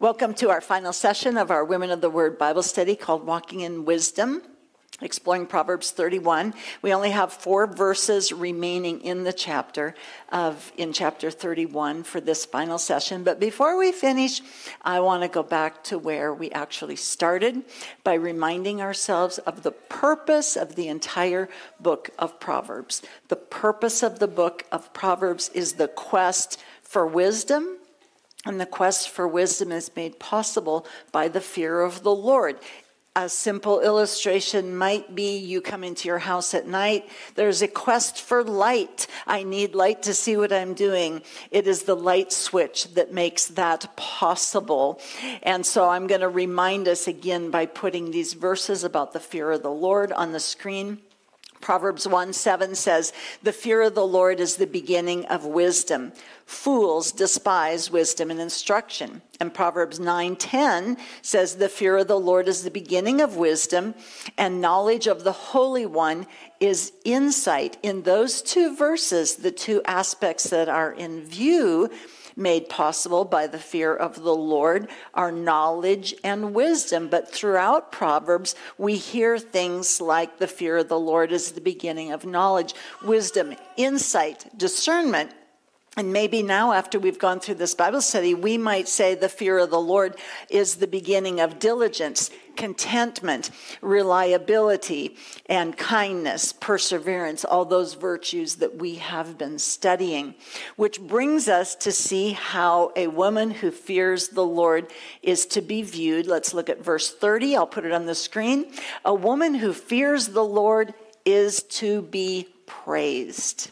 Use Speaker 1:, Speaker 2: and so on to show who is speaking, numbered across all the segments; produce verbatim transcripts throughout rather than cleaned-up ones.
Speaker 1: Welcome to our final session of our Women of the Word Bible study called Walking in Wisdom, exploring Proverbs thirty-one. We only have four verses remaining in the chapter of in chapter thirty-one for this final session. But before we finish, I want to go back to where we actually started by reminding ourselves of the purpose of the entire book of Proverbs. The purpose of the book of Proverbs is the quest for wisdom. And the quest for wisdom is made possible by the fear of the Lord. A simple illustration might be you come into your house at night. There's a quest for light. I need light to see what I'm doing. It is the light switch that makes that possible. And so I'm going to remind us again by putting these verses about the fear of the Lord on the screen. Proverbs one seven says, "The fear of the Lord is the beginning of wisdom. Fools despise wisdom and instruction." And Proverbs nine ten says, "The fear of the Lord is the beginning of wisdom, and knowledge of the Holy One is insight." In those two verses, the two aspects that are in view made possible by the fear of the Lord are knowledge and wisdom. But throughout Proverbs, we hear things like the fear of the Lord is the beginning of knowledge, wisdom, insight, discernment. And maybe now, after we've gone through this Bible study, we might say the fear of the Lord is the beginning of diligence, contentment, reliability, and kindness, perseverance, all those virtues that we have been studying. Which brings us to see how a woman who fears the Lord is to be viewed. Let's look at verse thirty. I'll put it on the screen. A woman who fears the Lord is to be praised.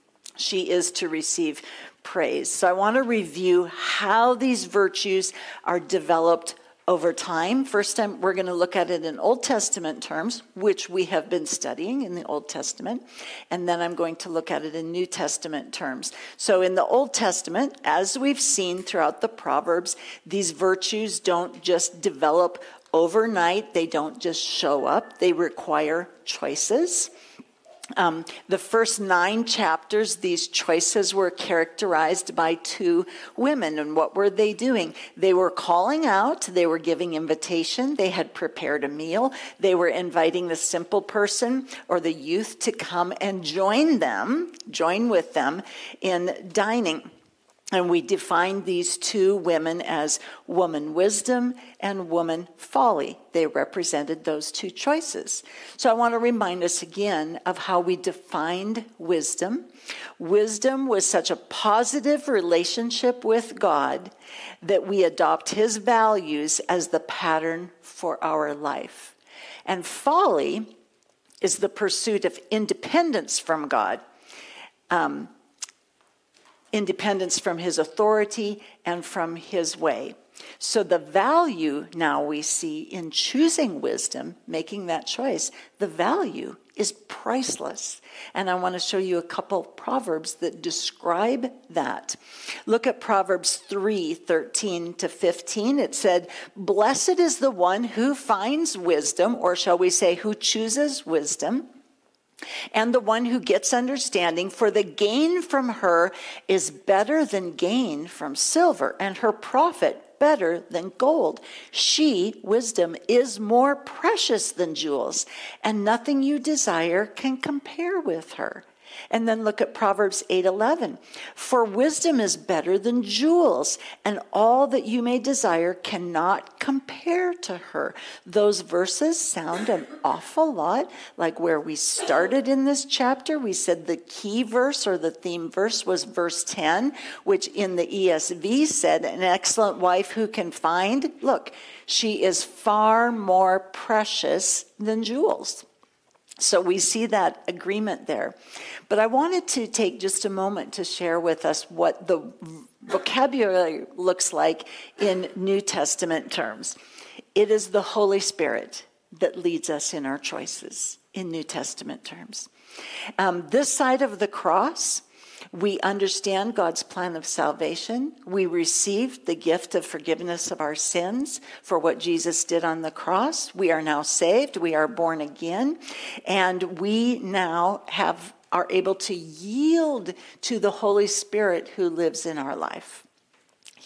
Speaker 1: She is to receive praise. So I want to review how these virtues are developed over time. First time, we're going to look at it in Old Testament terms, which we have been studying in the Old Testament. And then I'm going to look at it in New Testament terms. So in the Old Testament, as we've seen throughout the Proverbs, these virtues don't just develop overnight. They don't just show up. They require choices. Um, the first nine chapters, these choices were characterized by two women. And what were they doing? They were calling out. They were giving invitation. They had prepared a meal. They were inviting the simple person or the youth to come and join them, join with them in dining. And we defined these two women as woman wisdom and woman folly. They represented those two choices. So I want to remind us again of how we defined wisdom. Wisdom was such a positive relationship with God that we adopt his values as the pattern for our life. And folly is the pursuit of independence from God. Um, Independence from his authority and from his way. So the value now we see in choosing wisdom, making that choice, the value is priceless. And I want to show you a couple proverbs that describe that. Look at Proverbs three thirteen to fifteen. It said, "Blessed is the one who finds wisdom," or shall we say, who chooses wisdom, "and the one who gets understanding, for the gain from her is better than gain from silver, and her profit better than gold. She, wisdom, is more precious than jewels, and nothing you desire can compare with her." And then look at Proverbs eight eleven. "For wisdom is better than jewels, and all that you may desire cannot compare to her." Those verses sound an awful lot like where we started in this chapter. We said the key verse or the theme verse was verse ten, which in the E S V said, "An excellent wife who can find," look, "she is far more precious than jewels." So we see that agreement there. But I wanted to take just a moment to share with us what the vocabulary looks like in New Testament terms. It is the Holy Spirit that leads us in our choices in New Testament terms. Um, this side of the cross, we understand God's plan of salvation. We received the gift of forgiveness of our sins for what Jesus did on the cross. We are now saved. We are born again. And we now have are able to yield to the Holy Spirit who lives in our life.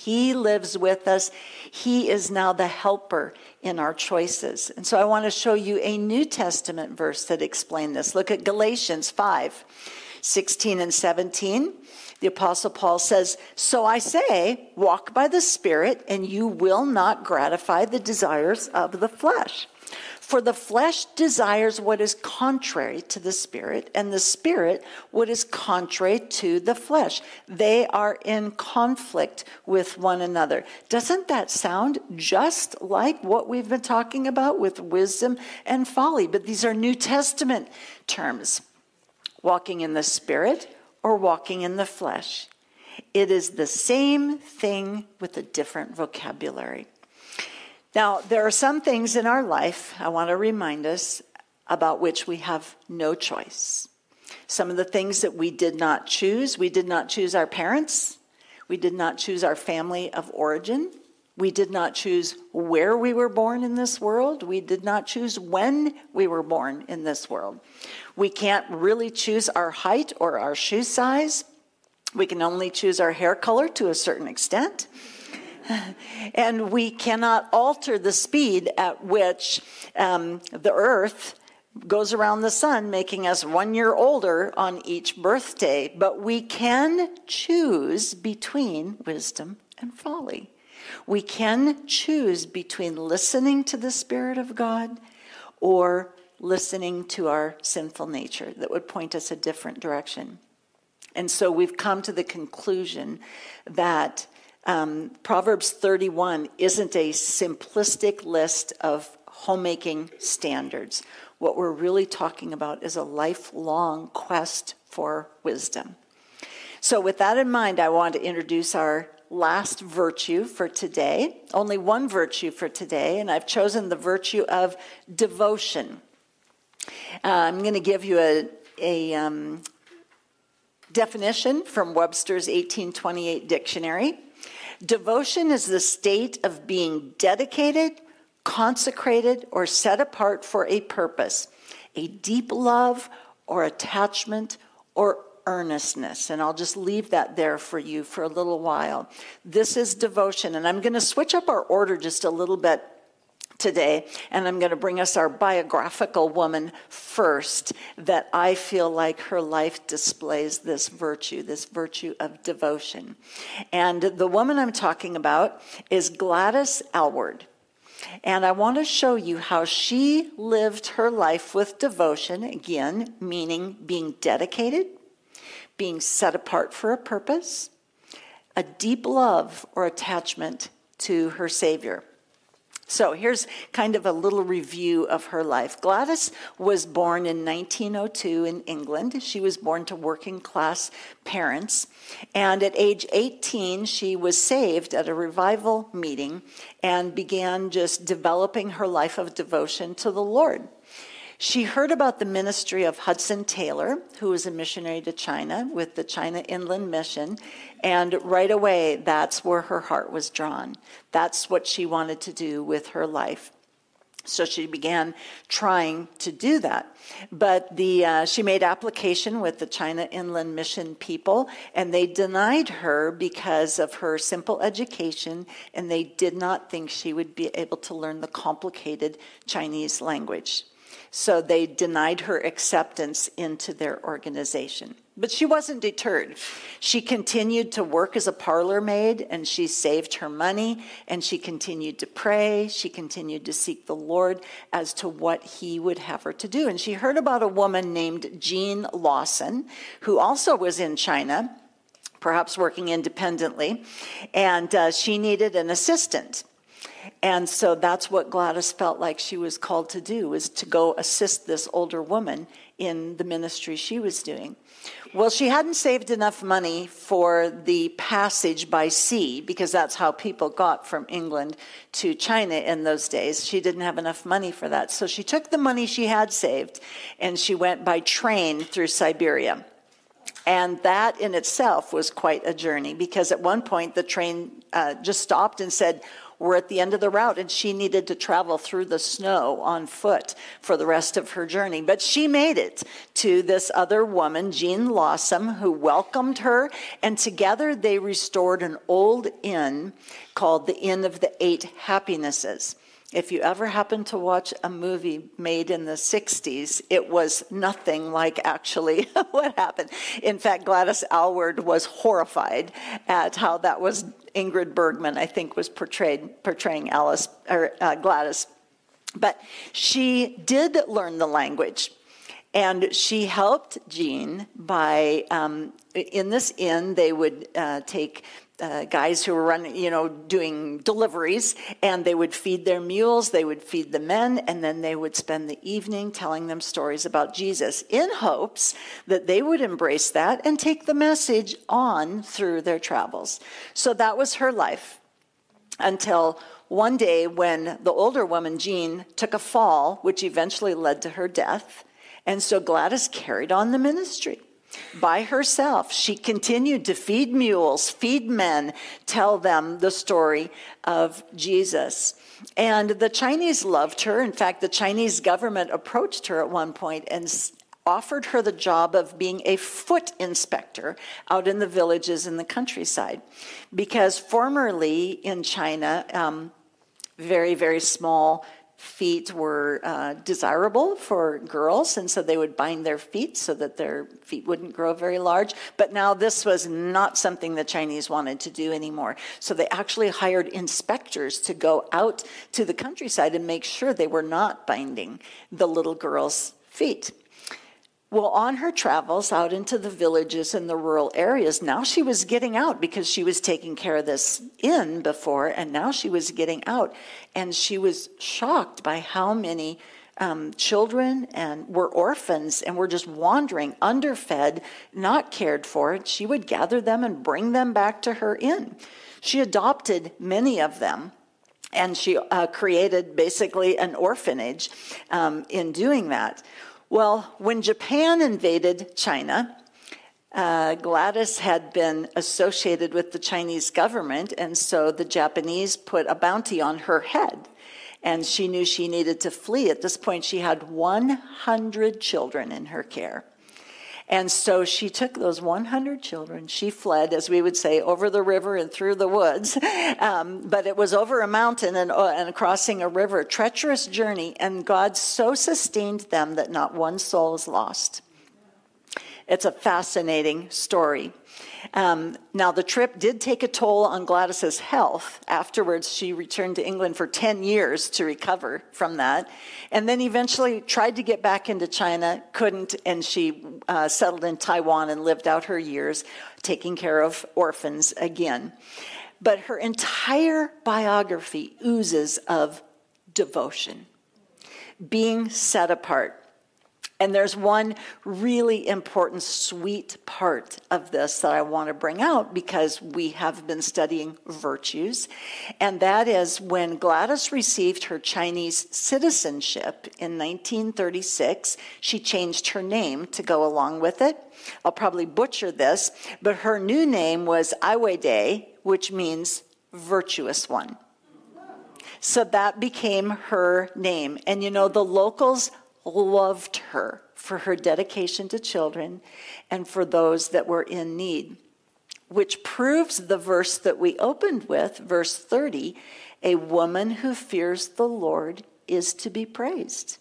Speaker 1: He lives with us. He is now the helper in our choices. And so I want to show you a New Testament verse that explains this. Look at Galatians five, sixteen and seventeen. The Apostle Paul says, "So I say, walk by the Spirit, and you will not gratify the desires of the flesh. For the flesh desires what is contrary to the Spirit, and the Spirit what is contrary to the flesh. They are in conflict with one another." Doesn't that sound just like what we've been talking about with wisdom and folly? But these are New Testament terms. Walking in the Spirit or walking in the flesh. It is the same thing with a different vocabulary. Now, there are some things in our life, I want to remind us, about which we have no choice. Some of the things that we did not choose. We did not choose our parents. We did not choose our family of origin. We did not choose where we were born in this world. We did not choose when we were born in this world. We can't really choose our height or our shoe size. We can only choose our hair color to a certain extent. And we cannot alter the speed at which um, the earth goes around the sun, making us one year older on each birthday. But we can choose between wisdom and folly. We can choose between listening to the Spirit of God or listening to our sinful nature that would point us a different direction. And so we've come to the conclusion that um, Proverbs thirty-one isn't a simplistic list of homemaking standards. What we're really talking about is a lifelong quest for wisdom. So with that in mind, I want to introduce our last virtue for today. Only one virtue for today, and I've chosen the virtue of devotion. Uh, I'm going to give you a, a um, definition from Webster's eighteen twenty-eight dictionary. Devotion is the state of being dedicated, consecrated, or set apart for a purpose, a deep love or attachment or earnestness. And I'll just leave that there for you for a little while. This is devotion. And I'm going to switch up our order just a little bit today, and I'm going to bring us our biographical woman first, that I feel like her life displays this virtue, this virtue of devotion. And the woman I'm talking about is Gladys Aylward. And I want to show you how she lived her life with devotion, again, meaning being dedicated, being set apart for a purpose, a deep love or attachment to her Savior. So here's kind of a little review of her life. Gladys was born in nineteen oh two in England. She was born to working class parents. And at age eighteen, she was saved at a revival meeting and began just developing her life of devotion to the Lord. She heard about the ministry of Hudson Taylor, who was a missionary to China with the China Inland Mission, and right away, that's where her heart was drawn. That's what she wanted to do with her life. So she began trying to do that. But the uh, she made application with the China Inland Mission people, and they denied her because of her simple education, and they did not think she would be able to learn the complicated Chinese language. So they denied her acceptance into their organization. But she wasn't deterred. She continued to work as a parlor maid, and she saved her money, and she continued to pray. She continued to seek the Lord as to what he would have her to do. And she heard about a woman named Jean Lawson, who also was in China, perhaps working independently, and uh, she needed an assistant. And so that's what Gladys felt like she was called to do, was to go assist this older woman in the ministry she was doing. Well, she hadn't saved enough money for the passage by sea, because that's how people got from England to China in those days. She didn't have enough money for that. So she took the money she had saved, and she went by train through Siberia. And that in itself was quite a journey, because at one point the train uh, just stopped and said, we're at the end of the route, and she needed to travel through the snow on foot for the rest of her journey. But she made it to this other woman, Jean Lawson, who welcomed her, and together they restored an old inn called the Inn of the Eight Happinesses. If you ever happen to watch a movie made in the sixties, it was nothing like actually what happened. In fact, Gladys Aylward was horrified at how that was. Ingrid Bergman, I think, was portrayed portraying Alice or uh, Gladys. But she did learn the language, and she helped Jean by, um, in this inn, they would uh, take Uh, guys who were running, you know, doing deliveries, and they would feed their mules, they would feed the men, and then they would spend the evening telling them stories about Jesus in hopes that they would embrace that and take the message on through their travels. So that was her life until one day when the older woman, Jean, took a fall, which eventually led to her death. And so Gladys carried on the ministry. By herself, she continued to feed mules, feed men, tell them the story of Jesus. And the Chinese loved her. In fact, the Chinese government approached her at one point and offered her the job of being a foot inspector out in the villages in the countryside. Because formerly in China, um, very, very small feet were uh, desirable for girls, and so they would bind their feet so that their feet wouldn't grow very large. But now this was not something the Chinese wanted to do anymore. So they actually hired inspectors to go out to the countryside and make sure they were not binding the little girls' feet. Well, on her travels out into the villages and the rural areas, now she was getting out because she was taking care of this inn before, and now she was getting out. And she was shocked by how many um, children and were orphans and were just wandering, underfed, not cared for. She would gather them and bring them back to her inn. She adopted many of them. And she uh, created basically an orphanage um, in doing that. Well, when Japan invaded China, uh, Gladys had been associated with the Chinese government, and so the Japanese put a bounty on her head, and she knew she needed to flee. At this point, she had one hundred children in her care. And so she took those one hundred children, she fled, as we would say, over the river and through the woods. Um, but it was over a mountain and, uh, and crossing a river, a treacherous journey, and God so sustained them that not one soul is lost. It's a fascinating story. Um, now, the trip did take a toll on Gladys's health. Afterwards, she returned to England for ten years to recover from that, and then eventually tried to get back into China, couldn't, and she uh, settled in Taiwan and lived out her years taking care of orphans again. But her entire biography oozes of devotion, being set apart. And there's one really important, sweet part of this that I want to bring out because we have been studying virtues. And that is when Gladys received her Chinese citizenship in nineteen thirty-six, she changed her name to go along with it. I'll probably butcher this, but her new name was Ai Weiwei, which means virtuous one. So that became her name. And you know, the locals loved her for her dedication to children and for those that were in need, which proves the verse that we opened with, verse thirty, a woman who fears the Lord is to be praised.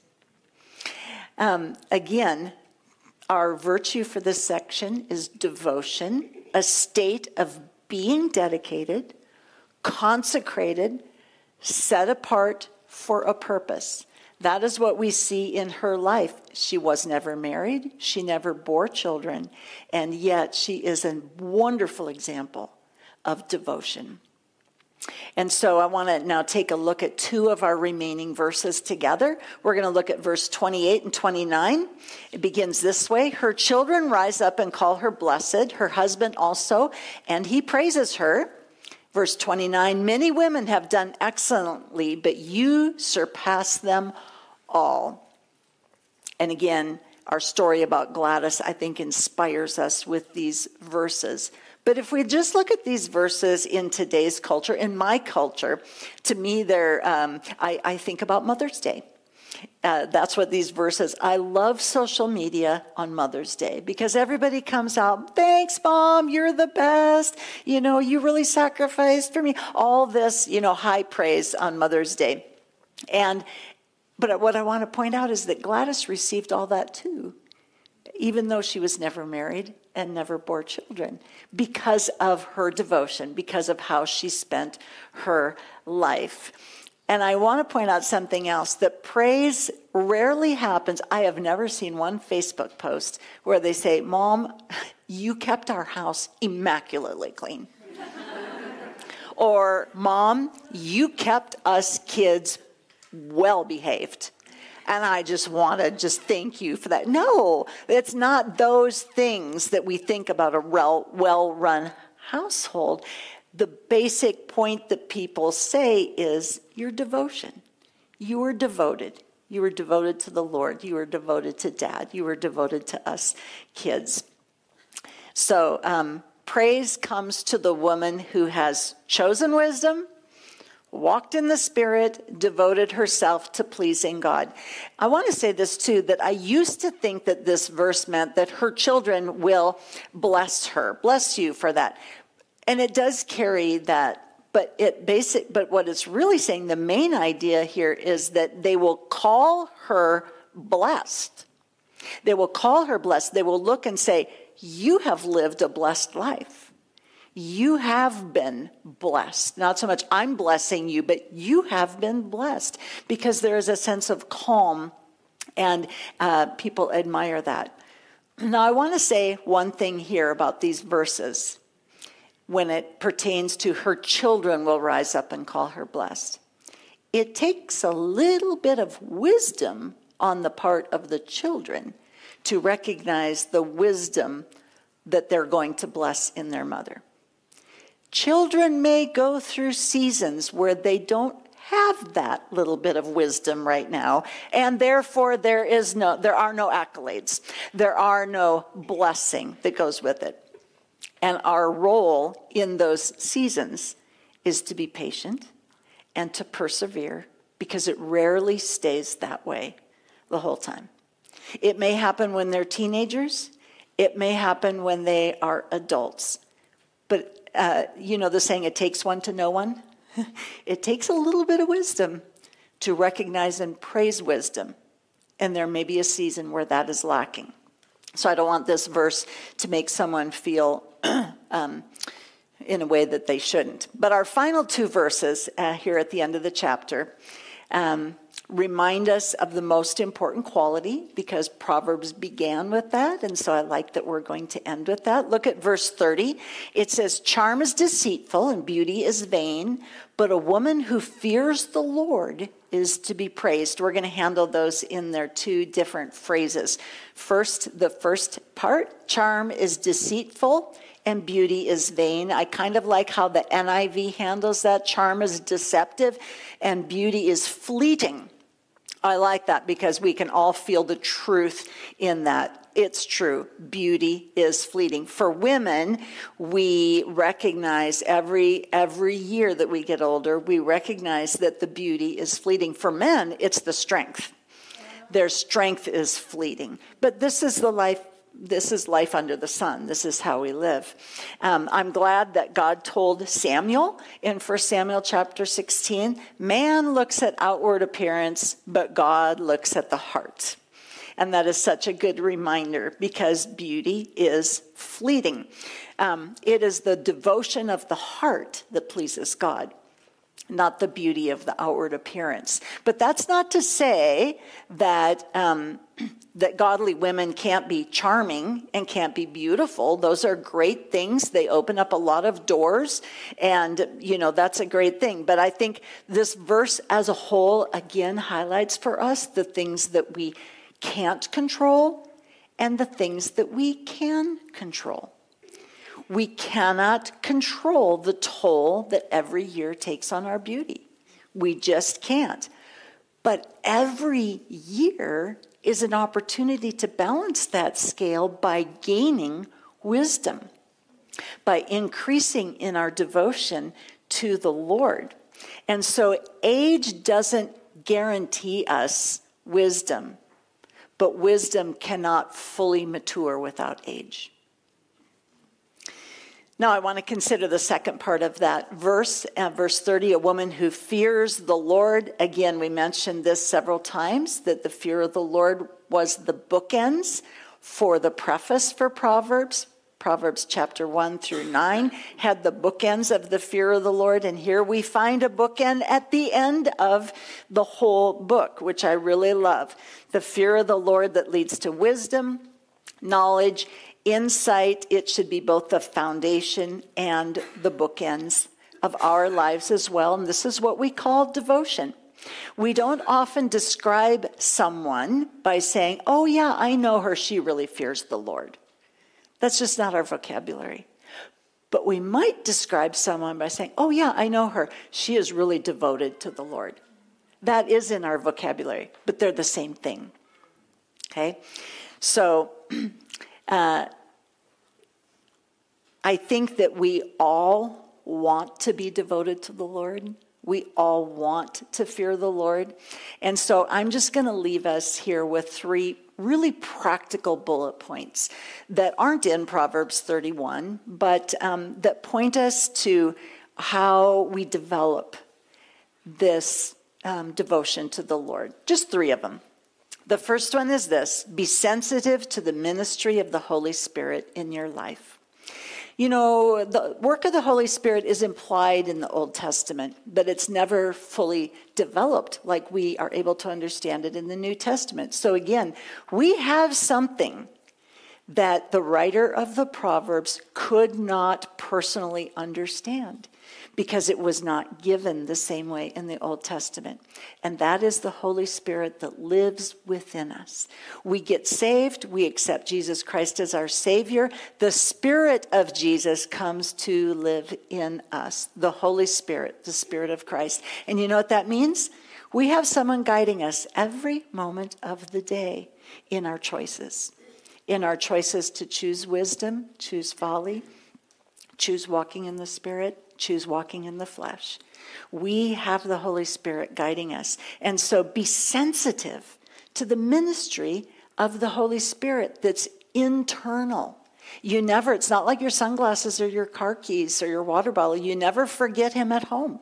Speaker 1: Um, again, our virtue for this section is devotion, a state of being dedicated, consecrated, set apart for a purpose. That is what we see in her life. She was never married. She never bore children. And yet she is a wonderful example of devotion. And so I want to now take a look at two of our remaining verses together. We're going to look at verse twenty-eight and twenty-nine. It begins this way. Her children rise up and call her blessed, her husband also, and he praises her. Verse twenty-nine, many women have done excellently, but you surpass them all. And again, our story about Gladys, I think, inspires us with these verses. But if we just look at these verses in today's culture, in my culture, to me, they're, um, I, I think about Mother's Day. Uh, that's what these verses, I love social media on Mother's Day because everybody comes out, thanks, Mom, you're the best. You know, you really sacrificed for me. All this, you know, high praise on Mother's Day. And, but what I want to point out is that Gladys received all that too, even though she was never married and never bore children, because of her devotion, because of how she spent her life. And I want to point out something else, that praise rarely happens. I have never seen one Facebook post where they say, Mom, you kept our house immaculately clean. Or, Mom, you kept us kids well behaved. And I just want to just thank you for that. No, it's not those things that we think about a well-run household. The basic point that people say is your devotion. You were devoted. You were devoted to the Lord. You were devoted to Dad. You were devoted to us kids. So um, praise comes to the woman who has chosen wisdom, walked in the Spirit, devoted herself to pleasing God. I want to say this too, that I used to think that this verse meant that her children will bless her. Bless you for that. And it does carry that, but it basic. But what it's really saying, the main idea here is that they will call her blessed. They will call her blessed. They will look and say, you have lived a blessed life. You have been blessed. Not so much I'm blessing you, but you have been blessed, because there is a sense of calm, and uh, people admire that. Now, I want to say one thing here about these verses. When it pertains to her children will rise up and call her blessed. It takes a little bit of wisdom on the part of the children to recognize the wisdom that they're going to bless in their mother. Children may go through seasons where they don't have that little bit of wisdom right now, and therefore there is no, there are no accolades. There are no blessing that goes with it. And our role in those seasons is to be patient and to persevere, because it rarely stays that way the whole time. It may happen when they're teenagers. It may happen when they are adults. But, uh, you know the saying, it takes one to know one? It takes a little bit of wisdom to recognize and praise wisdom. And there may be a season where that is lacking. So I don't want this verse to make someone feel um, in a way that they shouldn't. But our final two verses uh, here at the end of the chapter um, remind us of the most important quality, because Proverbs began with that, and so I like that we're going to end with that. Look at verse thirty. It says, charm is deceitful and beauty is vain, but a woman who fears the Lord is to be praised. We're going to handle those in their two different phrases. First, the first part, charm is deceitful and beauty is vain. I kind of like how the N I V handles that. Charm is deceptive and beauty is fleeting. I like that because we can all feel the truth in that. It's true. Beauty is fleeting. For women, we recognize every every year that we get older, we recognize that the beauty is fleeting. For men, it's the strength. Their strength is fleeting. But this is the life. This is life under the sun. This is how we live. Um, I'm glad that God told Samuel in First Samuel chapter sixteen, man looks at outward appearance, but God looks at the heart. And that is such a good reminder, because beauty is fleeting. Um, it is the devotion of the heart that pleases God, not the beauty of the outward appearance. But that's not to say that um, that godly women can't be charming and can't be beautiful. Those are great things. They open up a lot of doors, and, you know, that's a great thing. But I think this verse as a whole, again, highlights for us the things that we can't control and the things that we can control. We cannot control the toll that every year takes on our beauty. We just can't. But every year is an opportunity to balance that scale by gaining wisdom, by increasing in our devotion to the Lord. And so age doesn't guarantee us wisdom, but wisdom cannot fully mature without age. Now I want to consider the second part of that verse, uh, verse thirty, a woman who fears the Lord. Again, we mentioned this several times, that the fear of the Lord was the bookends for the preface for Proverbs. Proverbs chapter one through nine had the bookends of the fear of the Lord, and here we find a bookend at the end of the whole book, which I really love. The fear of the Lord that leads to wisdom, knowledge, insight. It should be both the foundation and the bookends of our lives as well, and this is what we call devotion. We don't often describe someone by saying, oh yeah, I know her, she really fears the Lord. That's just not our vocabulary. But we might describe someone by saying, oh yeah, I know her, she is really devoted to the Lord. That is in our vocabulary, but they're the same thing. Okay? So, uh, I think that we all want to be devoted to the Lord. We all want to fear the Lord. And so I'm just going to leave us here with three really practical bullet points that aren't in Proverbs thirty-one, but um, that point us to how we develop this um, devotion to the Lord. Just three of them. The first one is this: be sensitive to the ministry of the Holy Spirit in your life. You know, the work of the Holy Spirit is implied in the Old Testament, but it's never fully developed like we are able to understand it in the New Testament. So again, we have something that the writer of the Proverbs could not personally understand because it was not given the same way in the Old Testament. And that is the Holy Spirit that lives within us. We get saved, we accept Jesus Christ as our Savior. The Spirit of Jesus comes to live in us, the Holy Spirit, the Spirit of Christ. And you know what that means? We have someone guiding us every moment of the day in our choices. In our choices to choose wisdom, choose folly, choose walking in the Spirit, choose walking in the flesh. We have the Holy Spirit guiding us. And so be sensitive to the ministry of the Holy Spirit that's internal. You never, it's not like your sunglasses or your car keys or your water bottle. You never forget him at home.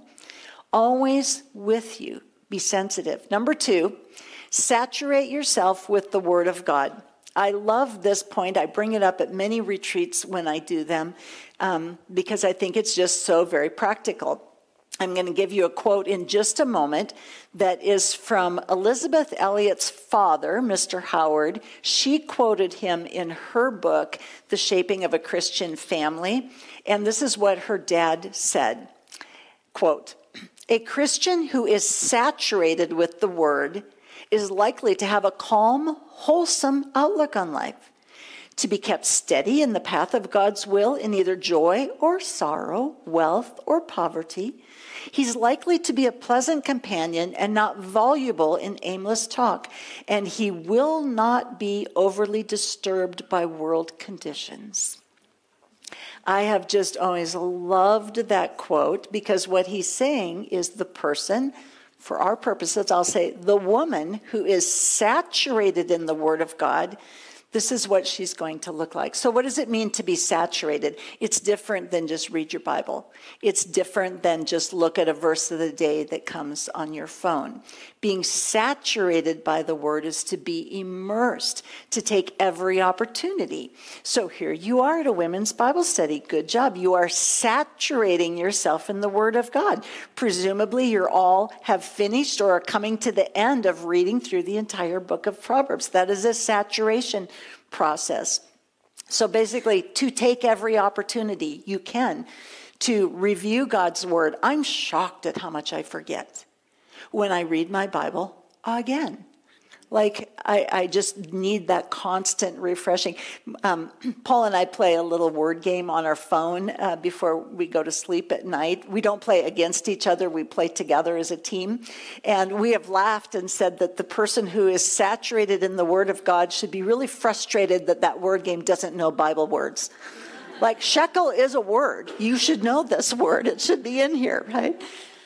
Speaker 1: Always with you. Be sensitive. Number two, saturate yourself with the Word of God. I love this point. I bring it up at many retreats when I do them um, because I think it's just so very practical. I'm going to give you a quote in just a moment that is from Elizabeth Elliot's father, Mister Howard. She quoted him in her book, The Shaping of a Christian Family, and this is what her dad said, quote, "A Christian who is saturated with the Word is likely to have a calm, wholesome outlook on life, to be kept steady in the path of God's will in either joy or sorrow, wealth or poverty. He's likely to be a pleasant companion and not voluble in aimless talk, and he will not be overly disturbed by world conditions." I have just always loved that quote because what he's saying is the person, for our purposes, I'll say the woman who is saturated in the Word of God, this is what she's going to look like. So what does it mean to be saturated? It's different than just read your Bible. It's different than just look at a verse of the day that comes on your phone. Being saturated by the Word is to be immersed, to take every opportunity. So here you are at a women's Bible study. Good job. You are saturating yourself in the Word of God. Presumably you're all have finished or are coming to the end of reading through the entire book of Proverbs. That is a saturation process. So basically, to take every opportunity you can to review God's Word. I'm shocked at how much I forget when I read my Bible again. Like, I, I just need that constant refreshing. Um, Paul and I play a little word game on our phone uh, before we go to sleep at night. We don't play against each other. We play together as a team. And we have laughed and said that the person who is saturated in the Word of God should be really frustrated that that word game doesn't know Bible words. Like, shekel is a word. You should know this word. It should be in here, right?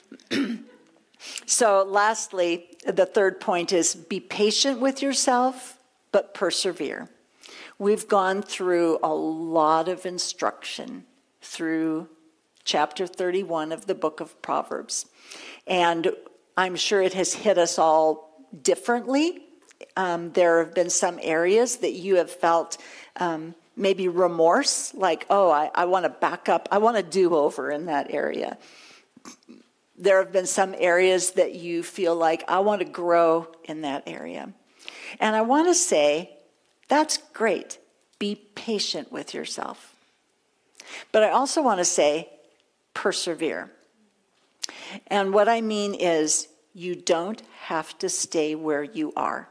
Speaker 1: So lastly, the third point is be patient with yourself, but persevere. We've gone through a lot of instruction through chapter thirty-one of the book of Proverbs. And I'm sure it has hit us all differently. Um, there have been some areas that you have felt um, maybe remorse, like, oh, I, I want to back up. I want to do over in that area. There have been some areas that you feel like, I want to grow in that area. And I want to say, that's great. Be patient with yourself. But I also want to say, persevere. And what I mean is, you don't have to stay where you are.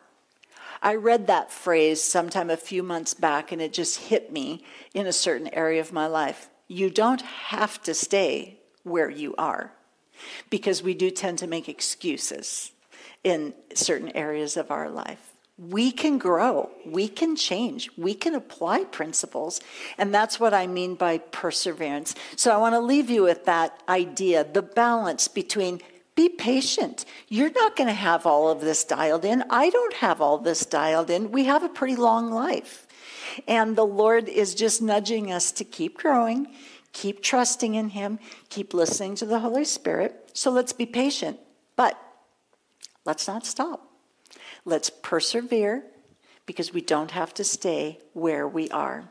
Speaker 1: I read that phrase sometime a few months back, and it just hit me in a certain area of my life. You don't have to stay where you are. Because we do tend to make excuses in certain areas of our life. We can grow. We can change. We can apply principles. And that's what I mean by perseverance. So I want to leave you with that idea, the balance between be patient. You're not going to have all of this dialed in. I don't have all this dialed in. We have a pretty long life. And the Lord is just nudging us to keep growing. Keep trusting in him. Keep listening to the Holy Spirit. So let's be patient. But let's not stop. Let's persevere because we don't have to stay where we are.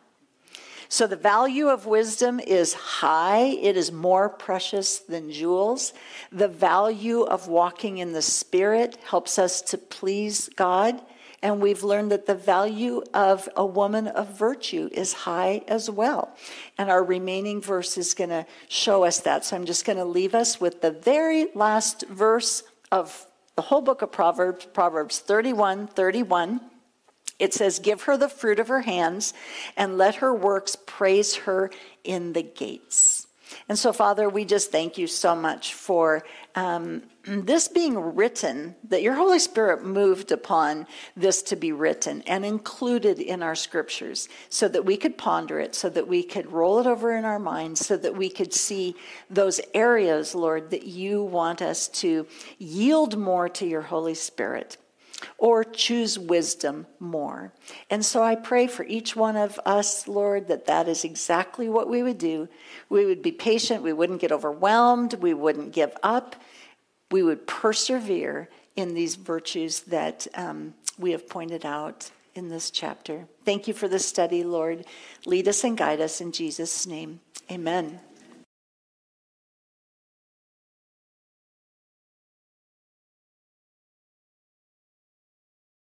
Speaker 1: So the value of wisdom is high. It is more precious than jewels. The value of walking in the Spirit helps us to please God. And we've learned that the value of a woman of virtue is high as well. And our remaining verse is going to show us that. So I'm just going to leave us with the very last verse of the whole book of Proverbs, Proverbs thirty-one thirty-one. It says, give her the fruit of her hands and let her works praise her in the gates. And so, Father, we just thank you so much for um, this being written, that your Holy Spirit moved upon this to be written and included in our scriptures so that we could ponder it, so that we could roll it over in our minds, so that we could see those areas, Lord, that you want us to yield more to your Holy Spirit. Or choose wisdom more. And so I pray for each one of us, Lord, that that is exactly what we would do. We would be patient. We wouldn't get overwhelmed. We wouldn't give up. We would persevere in these virtues that um, we have pointed out in this chapter. Thank you for this study, Lord. Lead us and guide us in Jesus' name. Amen.